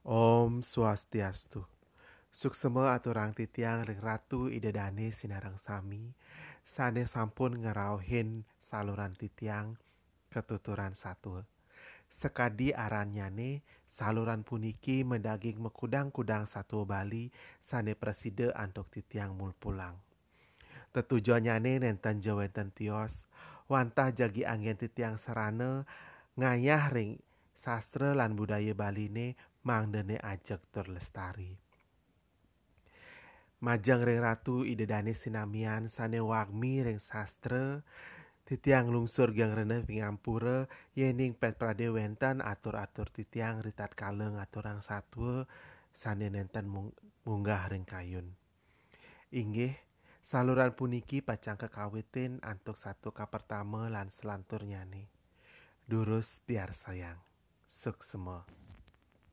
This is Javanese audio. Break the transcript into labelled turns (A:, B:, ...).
A: Om Swastiastu. Suksema aturang titiang ring ratu idedane sinarang sami, sane sampun ngerauhin saluran titiang ketuturan satu. Sekadi aranyane saluran puniki mendaging mekudang-kudang satu Bali sane preside antuk titiang mul pulang. Tetujuannyane nenten jawenten tios, wantah jagi angin titiang sarana ngayah ring sastra lan budaya Baline mangdene ajeg tur lestari. Majang ring ratu idedane sinamian sane wagmi ring sastra titiang lungsur gyang reneh pingampura yening pet prade wenten atur-atur titiang ritat kaleng aturang satwa sane nenten munggah ring kayun. Inggih saluran puniki pacang kekawitin antuk satu ka pertama lan selantur nyane. Durus biar sayang. Suksema.